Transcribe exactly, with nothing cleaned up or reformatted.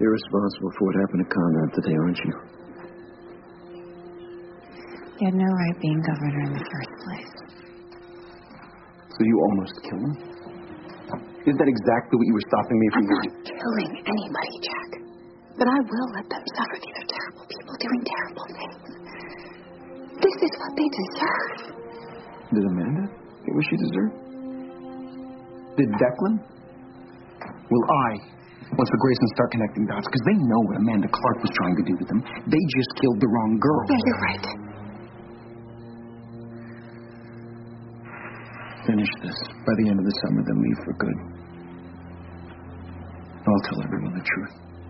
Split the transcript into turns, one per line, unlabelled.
You're responsible for what happened to Conrad today, aren't you?
He had no right being governor in the first place.
So you almost killed him? Isn't that exactly what you were stopping me from doing?
I'm not killing anybody, Jack. But I will let them suffer. These are terrible people doing terrible things. This is what they deserve.
Did Amanda get what she deserved? Did Declan? Will I, once the Graysons start connecting dots, because they know what Amanda Clark was trying to do to them. They just killed the wrong girl.
Yeah, you're right.
Finish this by the end of the summer, then leave for good. I'll tell everyone the truth.